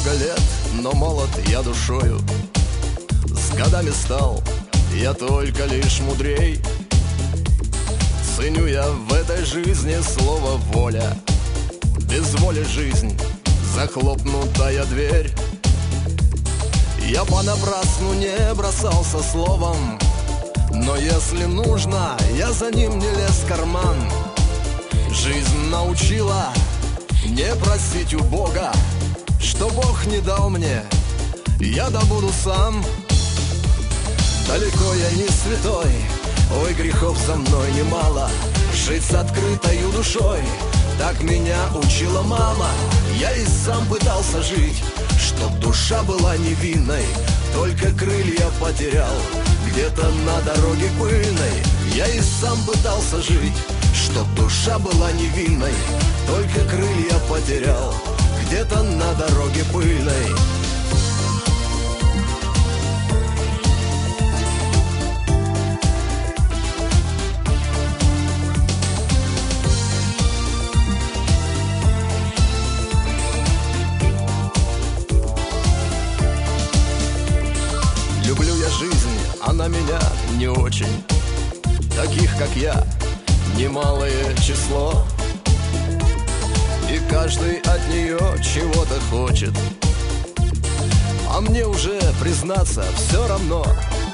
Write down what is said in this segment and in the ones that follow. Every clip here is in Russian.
много лет, но молод я душою. С годами стал я только лишь мудрей. Ценю я в этой жизни слово воля. Без воли жизнь захлопнутая дверь. Я понапрасну не бросался словом, но если нужно, я за ним не лез в карман. Жизнь научила не просить у Бога, что Бог не дал мне, я добуду сам. Далеко я не святой, ой, грехов за мной немало. Жить с открытою душой, так меня учила мама. Я и сам пытался жить, чтоб душа была невинной, только крылья потерял где-то на дороге пыльной. Я и сам пытался жить, чтоб душа была невинной, только крылья потерял где-то на дороге пыльной. Люблю я жизнь, она меня не очень. Таких, как я, немалое число. И каждый от нее чего-то хочет, а мне уже, признаться, все равно.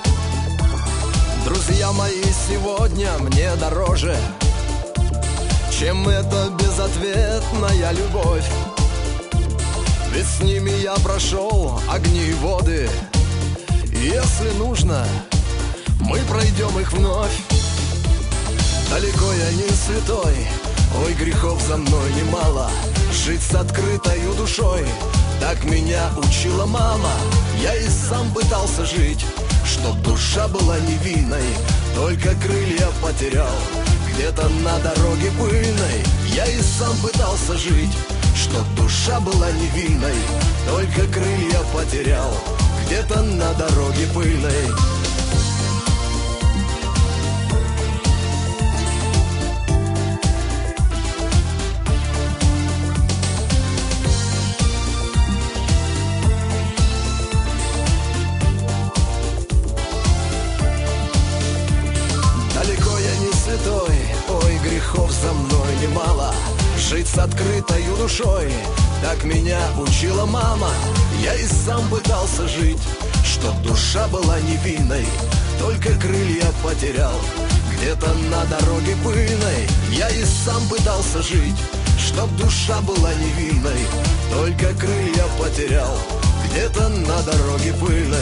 Друзья мои сегодня мне дороже, чем эта безответная любовь. Ведь с ними я прошел огни и воды, и если нужно, мы пройдем их вновь. Далеко я не святой, ой, грехов за мной немало. Жить с открытою душой, так меня учила мама. Я и сам пытался жить, чтоб душа была невинной, только крылья потерял где-то на дороге пыльной. Я и сам пытался жить, чтоб душа была невинной, только крылья потерял где-то на дороге пыльной. Далеко я не святой, ой, грехов за мной немало. Жить с открытою душой, так меня учила мама. Я и сам пытался жить, чтоб душа была невинной, только крылья потерял где-то на дороге пыльной. Я и сам пытался жить, чтоб душа была невинной, только крылья потерял где-то на дороге пыльной.